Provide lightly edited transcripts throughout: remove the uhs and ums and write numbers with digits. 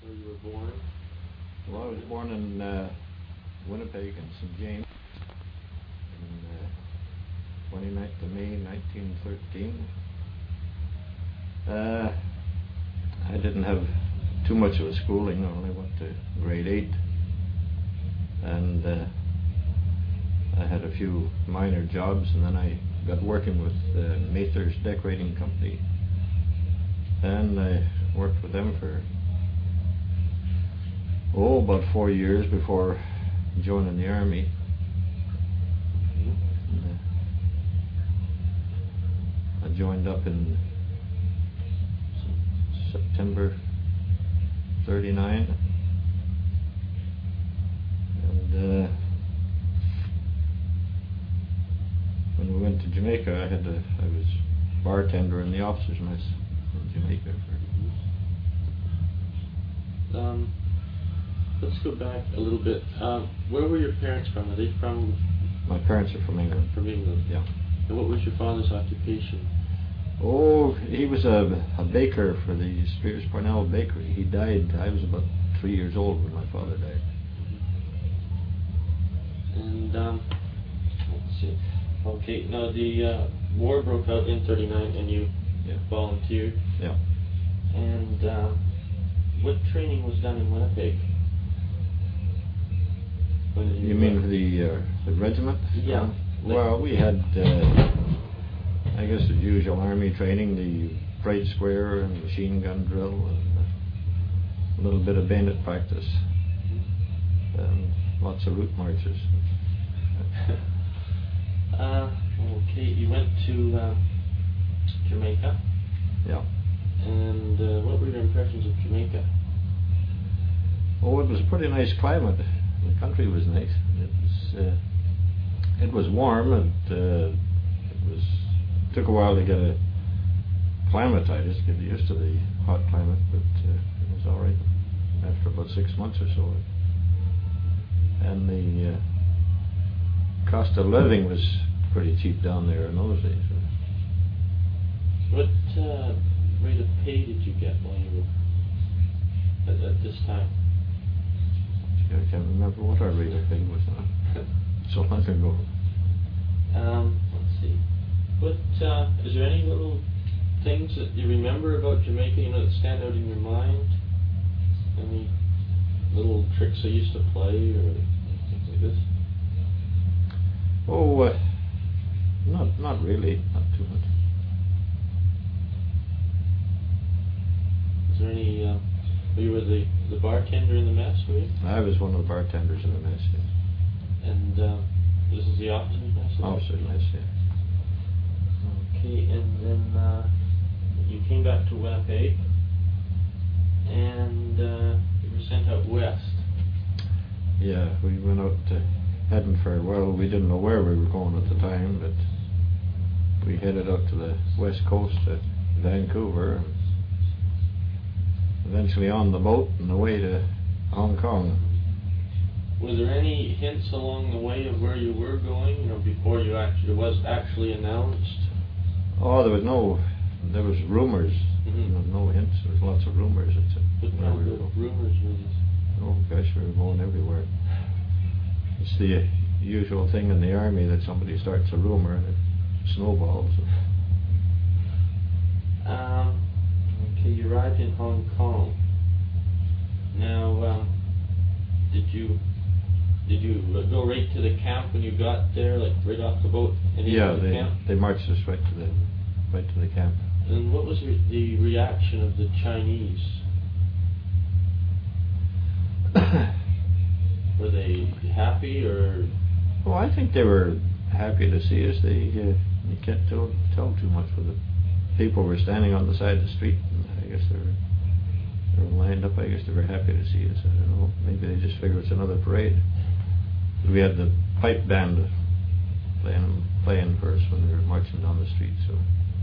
where you were born? Well, I was born in Winnipeg and St. James on 29th of May 1913. I didn't have too much of a schooling. I only went to grade 8, and I had a few minor jobs, and then I got working with Mather's Decorating Company, and I worked with them for about 4 years before joining the army. And, I joined up in September 39, and when we went to Jamaica, I was bartender in the officers' mess in Jamaica. Let's go back a little bit. Where were your parents from? Are they from? My parents are from England. From England. Yeah. And what was your father's occupation? Oh, he was a baker for the Spears Parnell Bakery. He died. I was about 3 years old when my father died. And let's see. Okay, now the war broke out in '39, and you volunteered. Yeah. And what training was done in Winnipeg? You mean the regiment? Yeah. Well, we had, I guess, the usual army training, the parade square and machine gun drill, and a little bit of bayonet practice, and lots of route marches. Okay, you went to Jamaica. Yeah. And what were your impressions of Jamaica? Oh, it was a pretty nice climate. The country was nice. It was warm, and it took a while to get acclimatized, get used to the hot climate, but it was all right after about 6 months or so. And the cost of living was pretty cheap down there in those days. What rate of pay did you get while you were at this time? I can't remember what our rate of pay was now. So long ago. Let's see. What is there any little things that you remember about Jamaica, that stand out in your mind? Any little tricks they used to play or things like this? Oh, not really, not too much. Is there any? You were the bartender in the mess, were you? I was one of the bartenders in the mess. Yeah. And this is the officer's mess? Officer's mess, yeah. Okay, and then you came back to Winnipeg, and you were sent out west. Yeah, we went out heading for, well, we didn't know where we were going at the time, but we headed out to the west coast to Vancouver, and eventually on the boat and away to Hong Kong. Were there any hints along the way of where you were going, before it was actually announced? Oh, there was rumors. Mm-hmm. No hints, there was lots of rumors. What kind of rumors were these? Oh gosh, we were going everywhere. It's the usual thing in the army that somebody starts a rumor and it snowballs. Okay, you arrived in Hong Kong. Now, did you go right to the camp when you got there, like right off the boat? Yeah, they marched us right to the camp. And what was the reaction of the Chinese? Were they happy or? Well, I think they were happy to see us. You can't tell too much with the people were standing on the side of the street. And I guess they were lined up. I guess they were happy to see us. I don't know. Maybe they just figured it's another parade. We had the pipe band playing for us when we were marching down the street. So.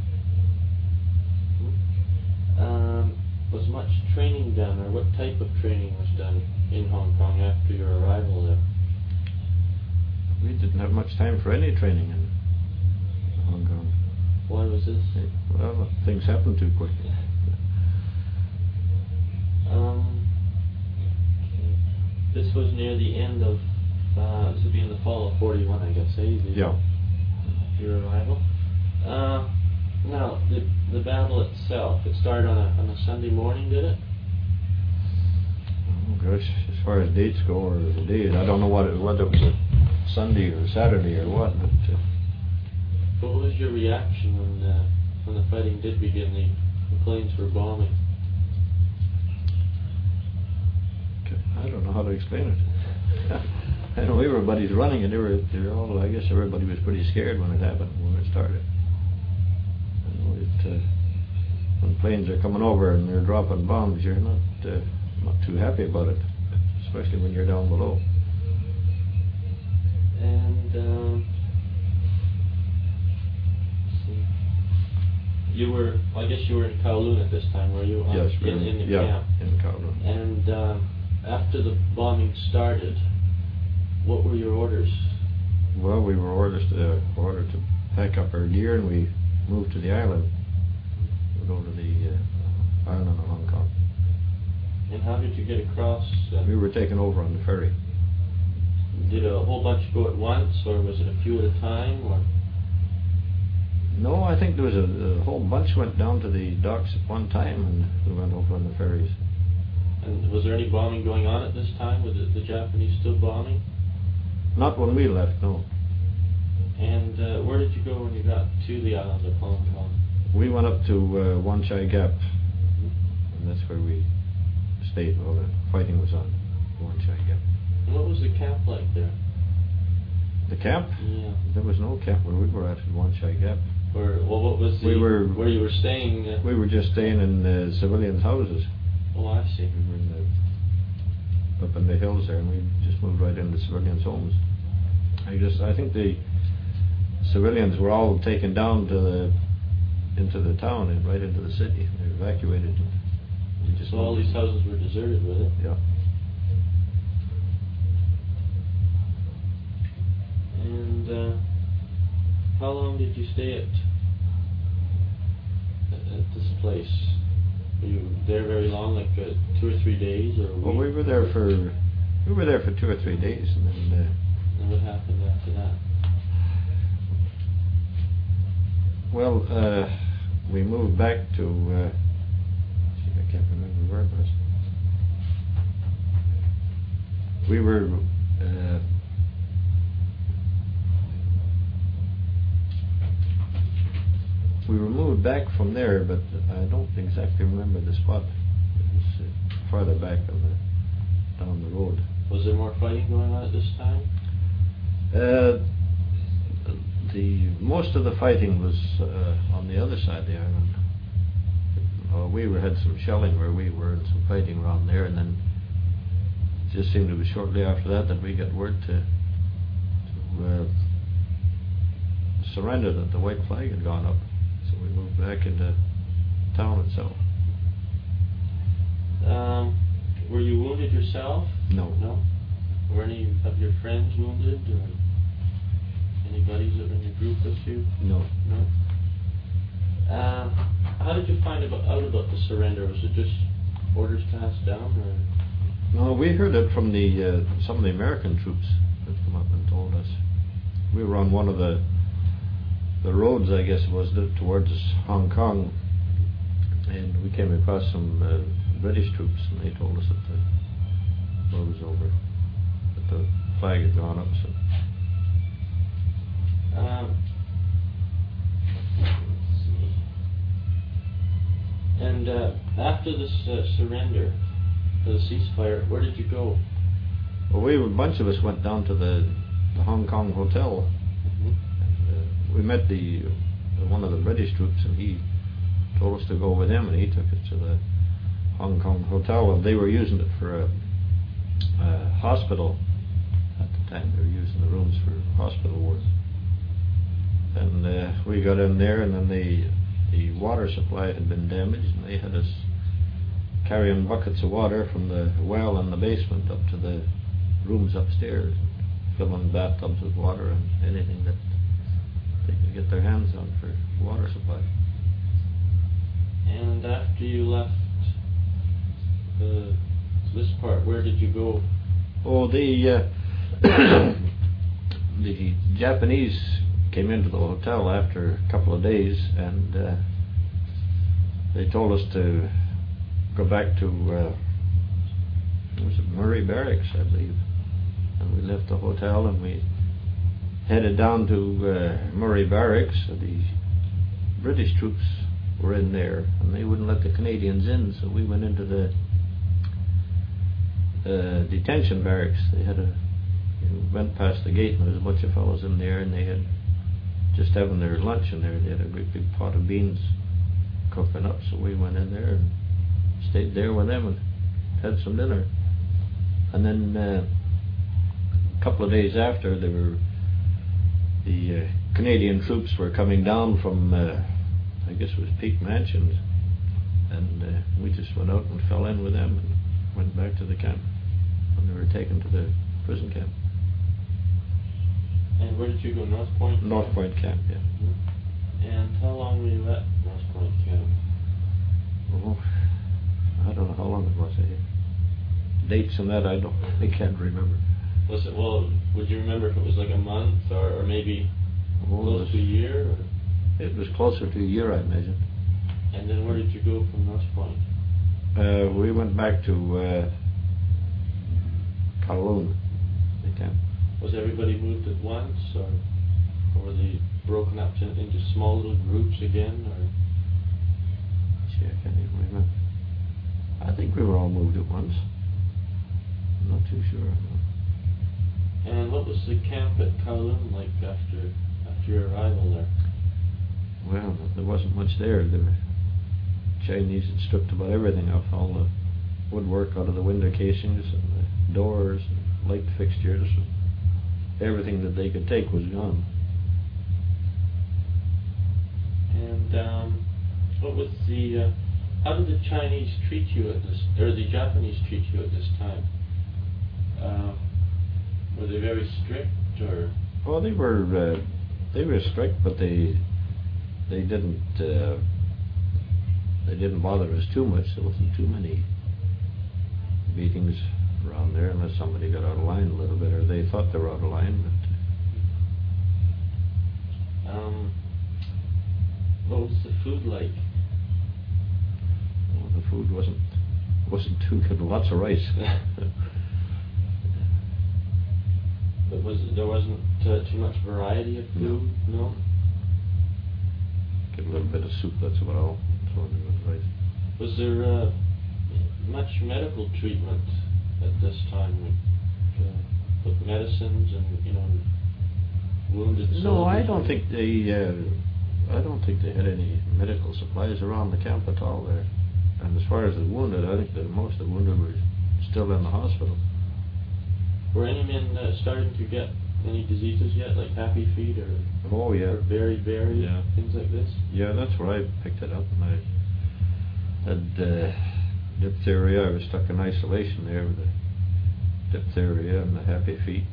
Was much training done, or what type of training was done in Hong Kong after your arrival there? We didn't have much time for any training in Hong Kong. Why was this? Well, things happened too quickly. This was near the end of, this would be in the fall of 41, I guess, eh? Yeah. Your arrival. Now, the battle itself, it started on a Sunday morning, did it? Oh gosh, as far as dates go, or the days, I don't know whether it was a Sunday or Saturday or what, but... What was your reaction when the fighting did begin, the planes were bombing? I don't know how to explain it. I know everybody's running, and they were all, I guess everybody was pretty scared when it happened, when it started. I know when planes are coming over and they're dropping bombs, you're not too happy about it, especially when you're down below. And you were, I guess you were in Kowloon at this time, were you? Yes, in the camp. In Kowloon. And after the bombing started, what were your orders? Well, we were ordered to pack up our gear, and we moved to the island. We go to the island of Hong Kong. And how did you get across? We were taken over on the ferry. Did a whole bunch go at once, or was it a few at a time, or? No, I think there was a whole bunch went down to the docks at one time, and we went over on the ferries. And was there any bombing going on at this time? Were the Japanese still bombing? Not when we left, no. And where did you go when you got to the island of Hong Kong? We went up to Wan Chai Gap, and that's where we stayed while the fighting was on, Wan Chai Gap. And what was the camp like there? The camp? Yeah. There was no camp where we were at Wan Chai Gap. What was where you were staying? We were just staying in civilians' houses. Oh, I see. We were up in the hills there, and we just moved right into civilians' homes. I think the civilians were all taken down into the town and right into the city. They were evacuated. So all these houses were deserted, were they? Yeah. And how long did you stay at this place? Were you there very long, like 2 or 3 days, or? Well, we were there for 2 or 3 days, and then. And what happened after that? Well, we moved back to. I can't remember where it was. We were. We were moved back from there, but I don't exactly remember the spot. It was farther back down the road. Was there more fighting going on at this time? Most of the fighting was on the other side of the island. We had some shelling where we were and some fighting around there, and then it just seemed to be shortly after that we got word to surrender, that the white flag had gone up. So we moved back into town itself. Were you wounded yourself? No. No? Were any of your friends wounded, or any buddies that were in your group with you? No. No? How did you find out about the surrender? Was it just orders passed down, or? No, we heard it from some of the American troops that come up and told us. We were on one of the roads, I guess it was, towards Hong Kong, and we came across some British troops, and they told us that the war was over, that the flag had gone up. So. Let's see. And after this surrender, the ceasefire, where did you go? Well, a bunch of us went down to the Hong Kong hotel. We met one of the British troops, and he told us to go with him, and he took us to the Hong Kong hotel, and they were using it for a hospital at the time. They were using the rooms for hospital wards. And we got in there, and then the water supply had been damaged, and they had us carrying buckets of water from the well in the basement up to the rooms upstairs, filling bathtubs with water and anything that they could get their hands on for water supply. And after you left this part, where did you go Oh, the the Japanese came into the hotel after a couple of days, and they told us to go back to was it Murray Barracks, I believe. And we left the hotel and we headed down to Murray Barracks. The British troops were in there, and they wouldn't let the Canadians in, so we went into the detention barracks. They had went past the gate, and there was a bunch of fellows in there, and they had just having their lunch in there. They had a great big pot of beans cooking up, so we went in there and stayed there with them and had some dinner. And then a couple of days after, the Canadian troops were coming down from I guess it was Peak Mansions, and we just went out and fell in with them and went back to the camp, and they were taken to the prison camp. And where did you go? North Point? North Point camp, yeah. Mm-hmm. And how long were you at North Point camp? Oh, I don't know how long it was. Dates and that I can't remember. Was it, well, would you remember if it was like a month or maybe close to a year? Or? It was closer to a year, I imagine. And then where did you go from North Point? We went back to Kowloon, the camp. Was everybody moved at once, or were they broken up into small little groups again? Or? Gee, I can't even remember. I think we were all moved at once. I'm not too sure. And what was the camp at Kowloon like after your arrival there? Well, there wasn't much there. The Chinese had stripped about everything off, all the woodwork out of the window casings and the doors and light fixtures. Everything that they could take was gone. And what was the? How did the Chinese treat you at this, or the Japanese treat you at this time? Were they very strict, or? Well, they were strict, but they didn't bother us too much. There wasn't too many beatings around there unless somebody got out of line a little bit, or they thought they were out of line. But what was the food like? Well, the food wasn't too good. Lots of rice. But there wasn't too much variety of food? No? Get a little bit of soup, that's about all. Rice. Was there much medical treatment at this time with medicines and wounded soldiers? No, I don't think they had any medical supplies around the camp at all there. And as far as the wounded, I think that most of the wounded were still in the hospital. Were any men starting to get any diseases yet, like happy feet or? Oh yeah. Or beriberi, yeah. Things like this? Yeah, that's where I picked it up, and I had diphtheria. I was stuck in isolation there with the diphtheria and the happy feet.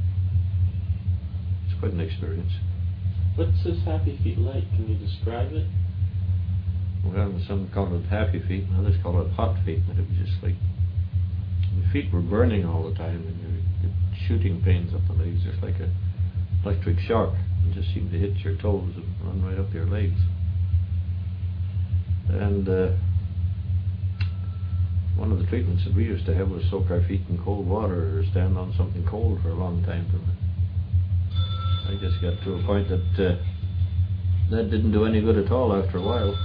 It's quite an experience. What's this happy feet like? Can you describe it? Well, some call it happy feet, and others call it hot feet, but it was just like the feet were burning all the time, and you get shooting pains up the legs, just like an electric shock. It just seemed to hit your toes and run right up your legs. And one of the treatments that we used to have was soak our feet in cold water or stand on something cold for a long time. I just got to a point that that didn't do any good at all after a while.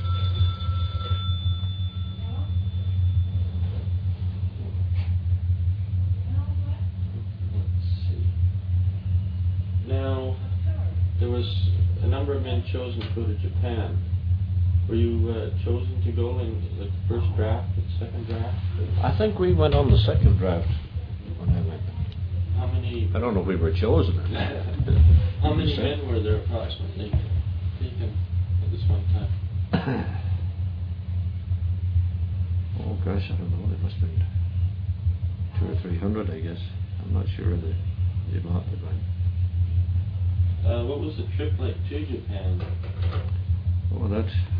There was a number of men chosen to go to Japan. Were you chosen to go in the first draft, the second draft? I think we went on the second draft when I went. How many? I don't know if we were chosen. How many men were there approximately taken at this one time? Oh gosh, I don't know. There must have been 200 or 300, I guess. I'm not sure of the amount that went. What was the trip like to Japan? Well,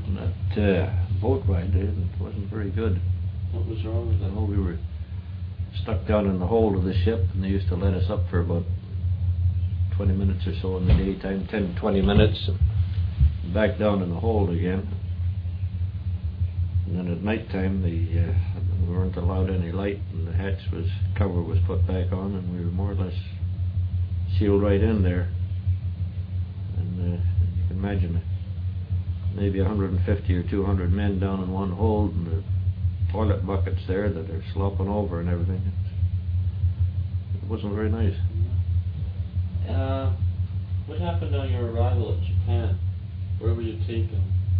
that boat ride there wasn't very good. What was wrong with it? Oh, we were stuck down in the hold of the ship, and they used to let us up for about 20 minutes or so in the daytime, 10-20 minutes, and back down in the hold again. And then at night time, we weren't allowed any light, and the cover was put back on, and we were more or less sealed right in there. And you can imagine maybe 150 or 200 men down in one hold, and the toilet buckets there that are slopping over and everything. It wasn't very nice. What happened on your arrival at Japan? Where were you taken?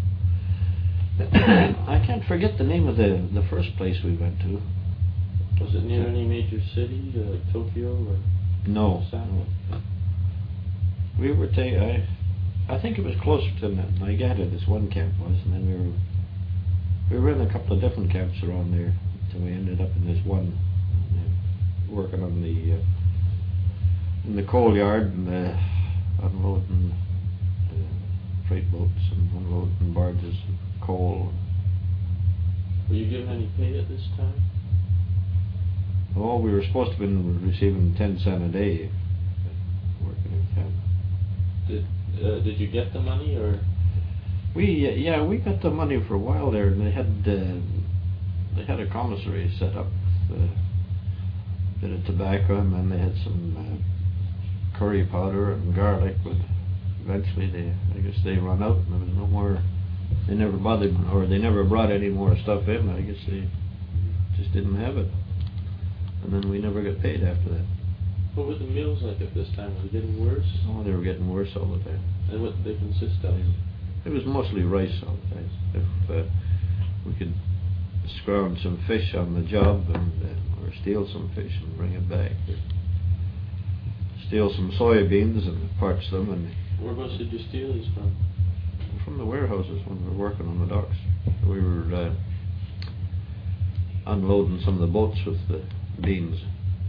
I can't forget the name of the first place we went to. Was it near any major city, like Tokyo or? No. We were I think it was closer to Niigata, this one camp was, and then we were in a couple of different camps around there until we ended up in this one, working on in the coal yard and unloading freight boats and unloading barges and coal. Were you given any pay at this time? Oh, we were supposed to have been receiving 10 cents a day working in camp. Did you get the money, or? We got the money for a while there, and they had a commissary set up, a bit of tobacco, and then they had some curry powder and garlic. But eventually, I guess they run out, and there was no more. They never bothered, or they never brought any more stuff in. I guess they just didn't have it, and then we never got paid after that. What were the meals like at this time? Were they getting worse? Oh, they were getting worse all the time. And what did they consist of? It was mostly rice all the time. If we could scrounge some fish on the job, or steal some fish and bring it back, or steal some soybeans and parch them. And whereabouts did you steal these from? From the warehouses when we were working on the docks. We were unloading some of the boats with the beans.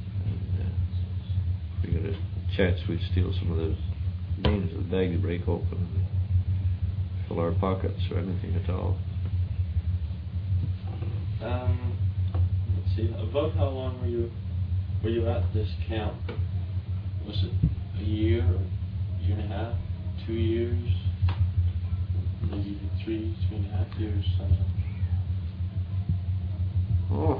If we got a chance, we'd steal some of those beans. The bags would break open and fill our pockets or anything at all. Let's see. About how long were you at this camp? Was it a year, or year and a half, 2 years, maybe 3.5 years? Oh.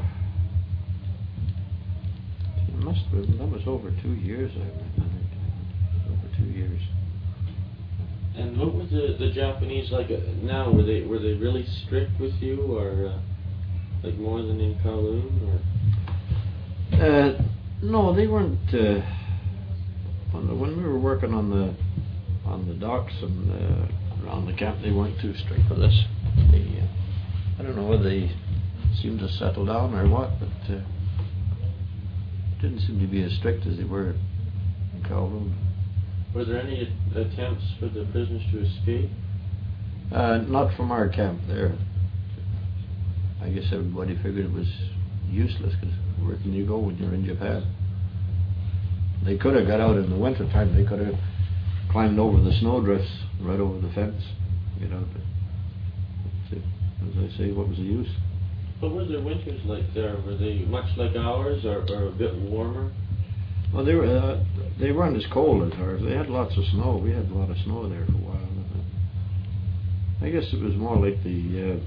It must have been, that was over 2 years, I think. Over 2 years. And what were the Japanese like now? Were they really strict with you, or like more than in Kowloon, or? No, they weren't. When we were working on the docks and around the camp, they weren't too strict with us. I don't know whether they seemed to settle down or what, but didn't seem to be as strict as they were in Kowloon. Were there any attempts for the prisoners to escape? Not from our camp there. I guess everybody figured it was useless, because where can you go when you're in Japan? They could have got out in the winter time. They could have climbed over the snowdrifts, right over the fence, get out. But as I say, what was the use? What were their winters like there? Were they much like ours, or a bit warmer? Well, they weren't as cold as ours. They had lots of snow. We had a lot of snow there for a while. I guess it was more like the,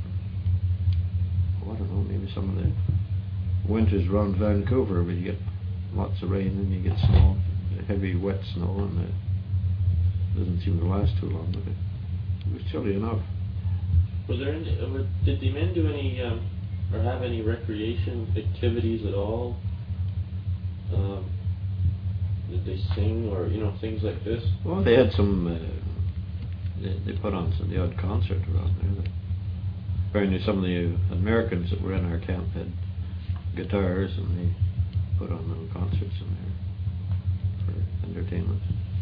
I don't know, maybe some of the winters around Vancouver, where you get lots of rain and you get snow, heavy wet snow, and it doesn't seem to last too long, but it was chilly enough. Was there any? Did the men do any, or have any recreation activities at all? Did they sing, or things like this? Well, they had some. They put on the odd concert around there. Apparently, some of the Americans that were in our camp had guitars, and they put on little concerts in there for entertainment.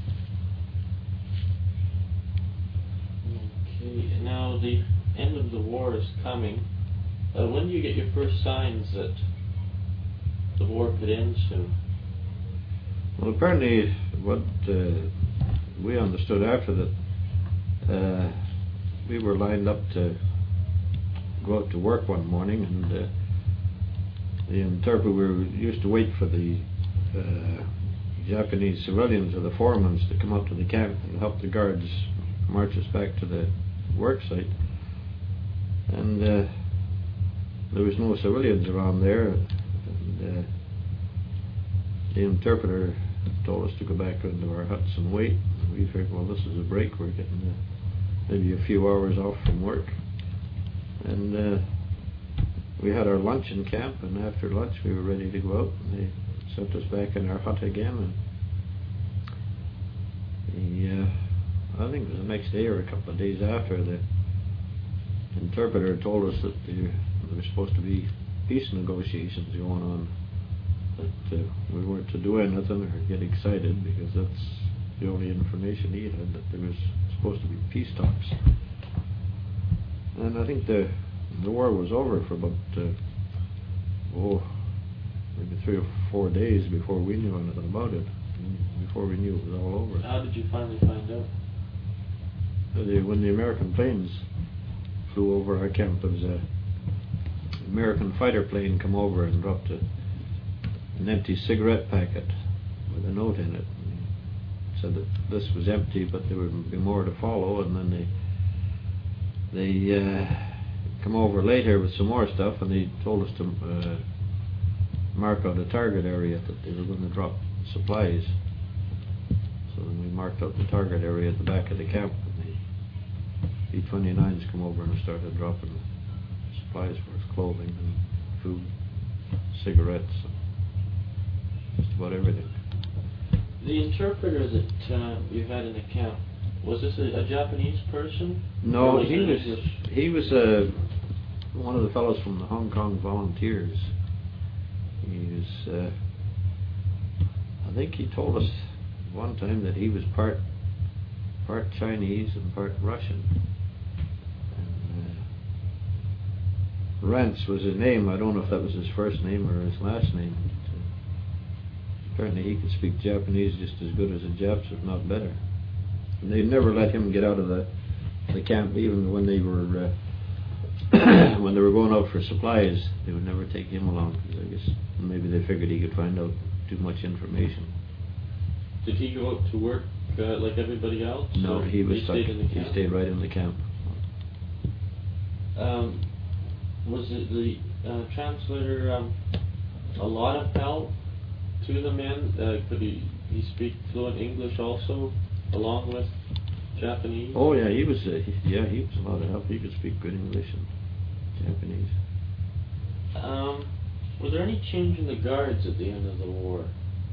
Okay, now the end of the war is coming. When do you get your first signs that the war could end soon? Well, apparently, what we understood after that, we were lined up to go out to work one morning, and the interpreter, we used to wait for the Japanese civilians or the foremen to come up to the camp and help the guards march us back to the work site. And there was no civilians around there, and the interpreter told us to go back into our huts and wait. And we figured, well, this is a break, we're getting maybe a few hours off from work. And we had our lunch in camp, and after lunch we were ready to go out, and they sent us back in our hut again. And I think it was the next day or a couple of days after, the interpreter told us that there were supposed to be peace negotiations going on, that we weren't to do anything or get excited, because that's the only information he had, that there was supposed to be peace talks. And I think the war was over for about maybe 3 or 4 days before we knew anything about it, before we knew it was all over. How did you finally find out? When the American planes flew over our camp, there was an American fighter plane come over and dropped an empty cigarette packet with a note in it. And said that this was empty, but there would be more to follow. And then they come over later with some more stuff, and they told us to mark out a target area that they were going to drop supplies. So then we marked out the target area at the back of the camp, and the B-29s come over and started dropping supplies for us, clothing and food, cigarettes, just about everything. The interpreter that you had in the camp, was this a Japanese person? No, he was one of the fellows from the Hong Kong Volunteers. He was, I think he told us one time that he was part Chinese and part Russian. And Rance was his name. I don't know if that was his first name or his last name. But, apparently he could speak Japanese just as good as the Japs, if not better. And they never let him get out of the camp, even when they were when they were going out for supplies. They would never take him along, because I guess maybe they figured he could find out too much information. Did he go out to work like everybody else? No, he was stuck. Stayed in the camp? He stayed right in the camp. Was it the translator a lot of help to the men? Could he speak fluent English also, along with Japanese? Oh yeah, he was a lot of help. He could speak good English and Japanese. Was there any change in the guards at the end of the war?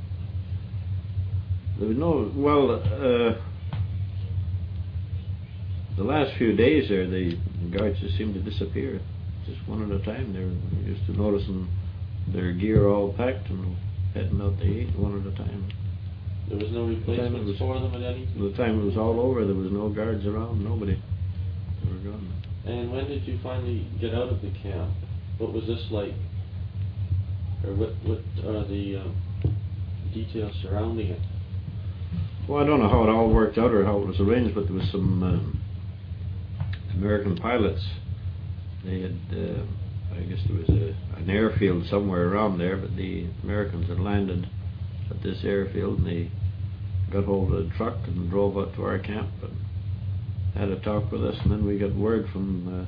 There was no, the last few days there, the guards just seemed to disappear, just one at a time. They used to noticing their gear all packed and heading out to eat one at a time. There was no replacements for them at any time? The time it was all over, there was no guards around, nobody. They were gone. And when did you finally get out of the camp? What was this like? Or what are the details surrounding it? Well, I don't know how it all worked out or how it was arranged, but there was some American pilots. They had, I guess there was an airfield somewhere around there, but the Americans had landed at this airfield, and they got hold of the truck and drove out to our camp and had a talk with us. And then we got word from,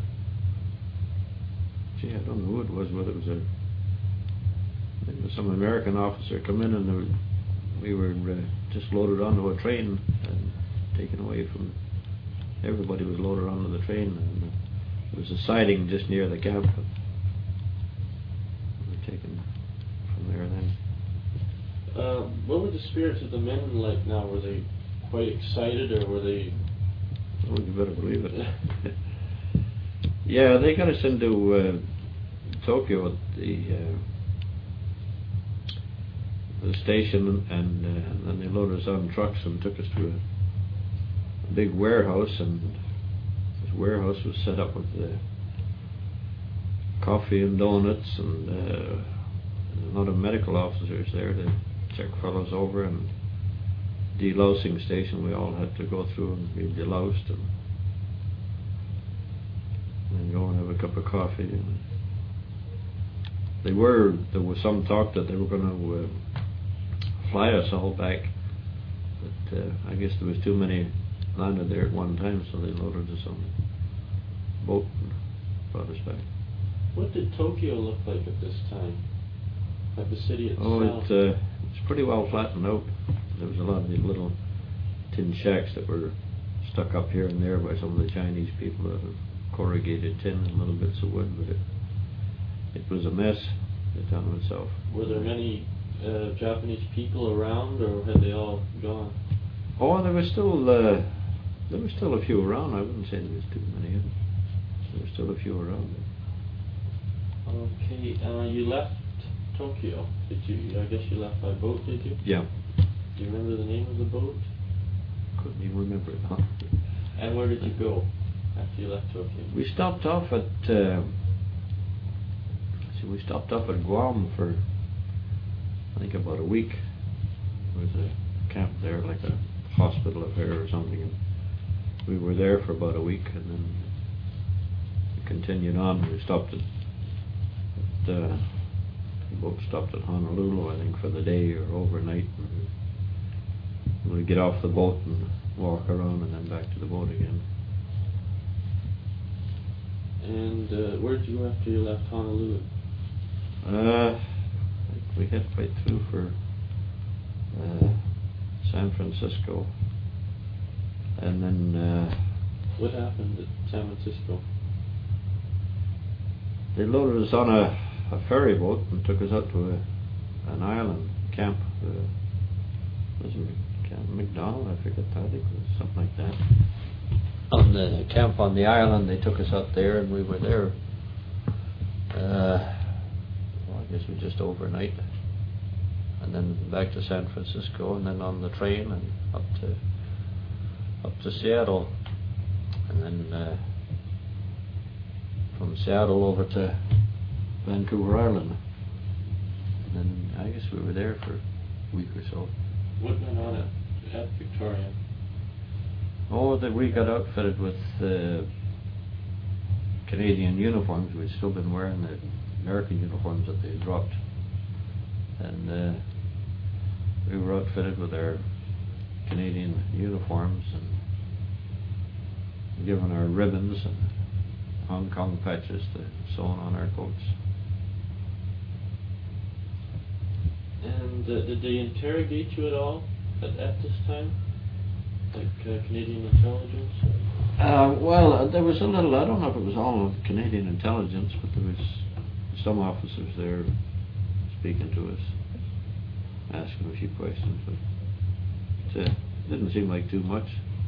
I don't know who it was, whether it was some American officer come in, and we were just loaded onto a train and taken away from. Everybody was loaded onto the train, and there was a siding just near the camp. And we were taken from there then. What were the spirits of the men like now? Were they quite excited, or were they... Oh, you better believe it. Yeah, they got us into Tokyo at the station, and then they loaded us on trucks and took us to a big warehouse, and this warehouse was set up with coffee and donuts, and a lot of medical officers there to check fellows over, and delousing station we all had to go through and be deloused, and then go and have a cup of coffee. And there was some talk that they were going to fly us all back, but I guess there was too many landed there at one time, so they loaded us on a boat and brought us back. What did Tokyo look like at this time? Like the city itself? Oh, it's pretty well flattened out. There was a lot of these little tin shacks that were stuck up here and there by some of the Chinese people out of corrugated tin and little bits of wood, but it was a mess, the town itself. Were there many Japanese people around, or had they all gone? Oh, there was still a few around. I wouldn't say there was too many. There were still a few around. Okay, you left Tokyo. Did you? I guess you left by boat, did you? Yeah. Do you remember the name of the boat? Couldn't even remember it, huh? And where did you go after you left Tokyo? We stopped off at Guam for I think about a week. There was a camp there, like a hospital affair or something. And we were there for about a week, and then we continued on. We stopped the boat stopped at Honolulu, I think, for the day or overnight. And we'd get off the boat and walk around, and then back to the boat again. And where did you go after you left Honolulu? I think we head right through for San Francisco, and then what happened at San Francisco? They loaded us on a ferry boat and took us out to an island camp. Was it Camp McDonald? I forget. I think it was something like that. On the camp on the island, they took us out there, and we were there. I guess we just overnight, and then back to San Francisco, and then on the train and up to Seattle, and then from Seattle over to Vancouver Island, and then I guess we were there for a week or so. What went on at Victoria? Oh, that we got outfitted with Canadian uniforms. We'd still been wearing the American uniforms that they dropped, and we were outfitted with our Canadian uniforms and given our ribbons and Hong Kong patches sewn on our coats. And did they interrogate you at all at this time? Like Canadian intelligence? Well, there was a little, I don't know if it was all of Canadian intelligence, but there was some officers there speaking to us, asking a few questions, but it didn't seem like too much.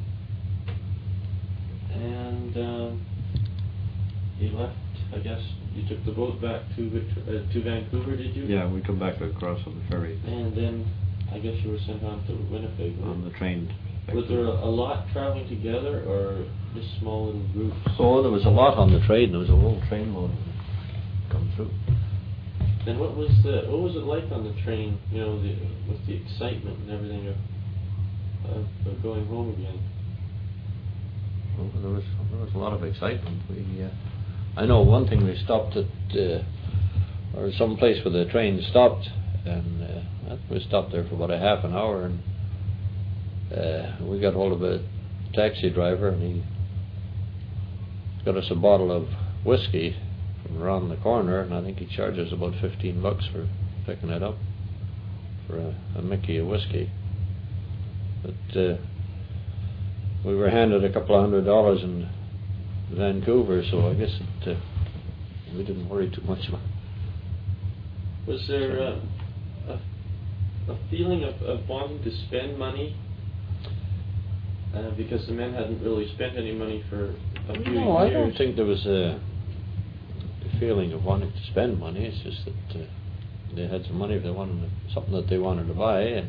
And you left, I guess, you took the boat back to Vancouver, did you? Yeah, we come back across on the ferry. And then, I guess you were sent on to Winnipeg, right? On the train. Was there a lot traveling together, or just small little groups? Oh, there was a lot on the train. There was a whole trainload come through. And what was it like on the train? You know, with the excitement and everything of going home again. Well, there was a lot of excitement. I know one thing. We stopped at or some place where the train stopped, and we stopped there for about a half an hour, and we got hold of a taxi driver, and he got us a bottle of whiskey from around the corner, and I think he charges about $15 for picking it up for a Mickey of whiskey. But we were handed a couple of $100 in Vancouver, so I guess we didn't worry too much about it. Was there a feeling of wanting to spend money? Because the men hadn't really spent any money for a few years. No, I don't think there was a feeling of wanting to spend money. It's just that they had some money if they wanted something that they wanted to buy, and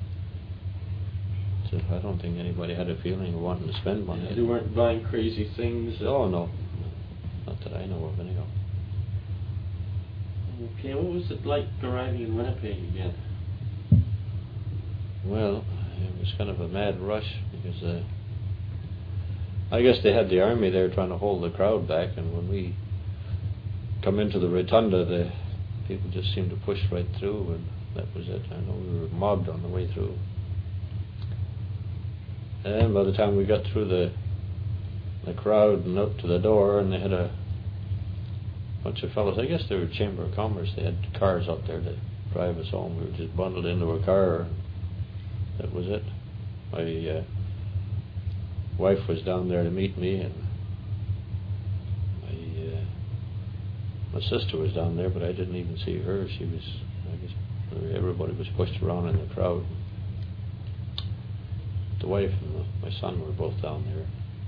so I don't think anybody had a feeling of wanting to spend money. They weren't buying crazy things. Oh no, not that I know of anyhow. Okay, what was it like arriving in Winnipeg again? Well, it was kind of a mad rush because I guess they had the army there trying to hold the crowd back, and when we come into the rotunda, people just seemed to push right through, and that was it. I know we were mobbed on the way through. And by the time we got through the crowd and up to the door, and they had a bunch of fellas, I guess they were Chamber of Commerce, they had cars up there to drive us home. We were just bundled into a car. That was it. My wife was down there to meet me, and my sister was down there, but I didn't even see her. She was, I guess, everybody was pushed around in the crowd. The wife and my son were both down there.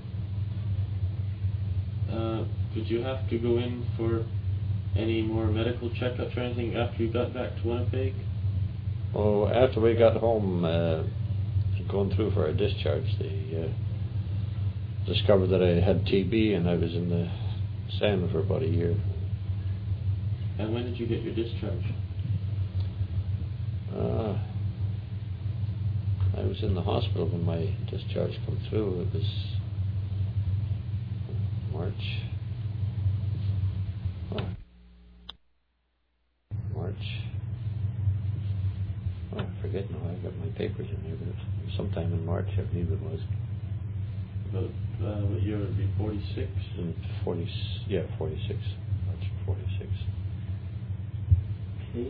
Did you have to go in for any more medical checkups or anything after you got back to Winnipeg? Oh, after we got home, going through for our discharge, they discovered that I had TB, and I was in the sand for about a year. And when did you get your discharge? I was in the hospital when my discharge come through. It was March. I forget now. I've got my papers in there, but it was sometime in March, I believe it was. About what year would it be? 46? 46. March 46. Okay.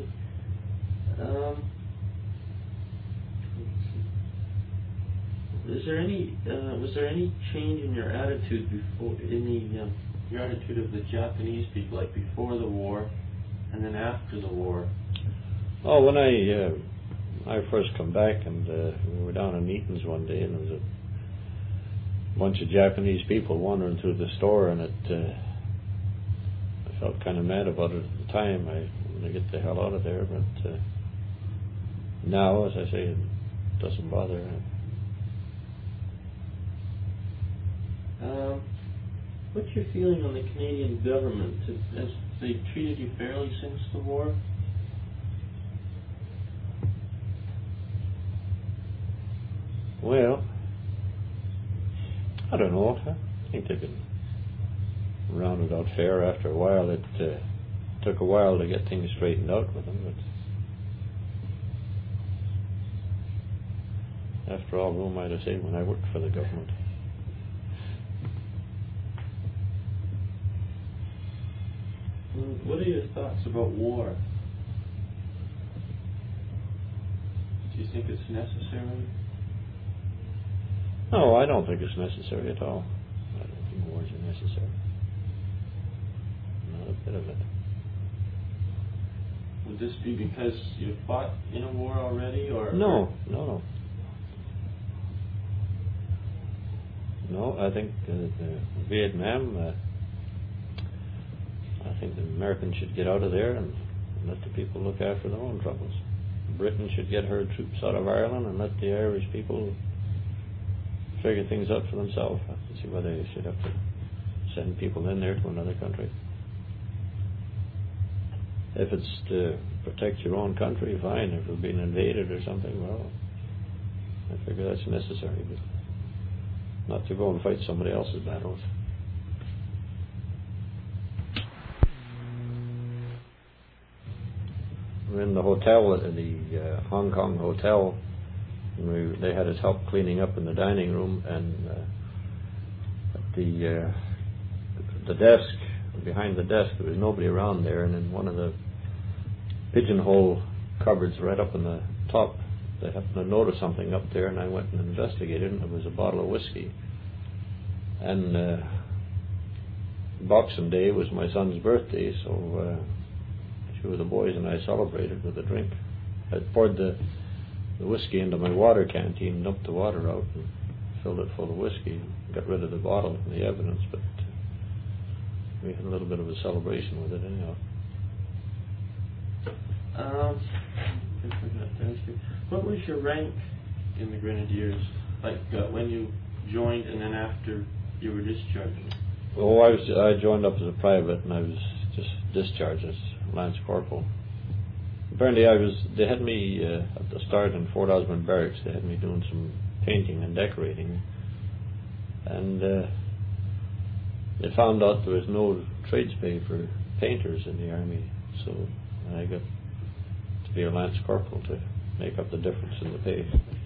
Was there any change in your attitude your attitude of the Japanese people, like before the war and then after the war? Oh, when I first come back, and we were down in Eaton's one day, and there was a bunch of Japanese people wandering through the store, and I felt kind of mad about it at the time. I wanted to get the hell out of there, but now, as I say, it doesn't bother. What's your feeling on the Canadian government? Has they treated you fairly since the war? Well, I don't know. I think they've been rounded out fair after a while. It took a while to get things straightened out with them, but after all, who am I to say when I worked for the government? What are your thoughts about war? Do you think it's necessary? No, I don't think it's necessary at all. I don't think wars are necessary. Not a bit of it. Would this be because you fought in a war already, or? No. No, I think Vietnam, I think the Americans should get out of there and let the people look after their own troubles. Britain should get her troops out of Ireland and let the Irish people figure things out for themselves. I can see why they should have to send people in there to another country. If it's to protect your own country, fine. If we're being invaded or something, well, I figure that's necessary, but not to go and fight somebody else's battles. We're in the hotel, the Hong Kong hotel, and they had us help cleaning up in the dining room, and at the desk, behind the desk, there was nobody around there, and in one of the pigeonhole cupboards right up in the top, they happened to notice something up there, and I went and investigated, and it was a bottle of whiskey. And Boxing Day was my son's birthday, so two of the boys and I celebrated with a drink. I poured the whiskey into my water canteen, dumped the water out, and filled it full of whiskey, and got rid of the bottle and the evidence, but we had a little bit of a celebration with it anyhow. I forgot to ask you, what was your rank in the Grenadiers, like when you joined and then after you were discharged? Oh, I joined up as a private, and I was just discharged as Lance Corporal. Apparently they had me at the start in Fort Osmond Barracks. They had me doing some painting and decorating, and they found out there was no trades pay for painters in the army, so I got to be a lance corporal to make up the difference in the pay.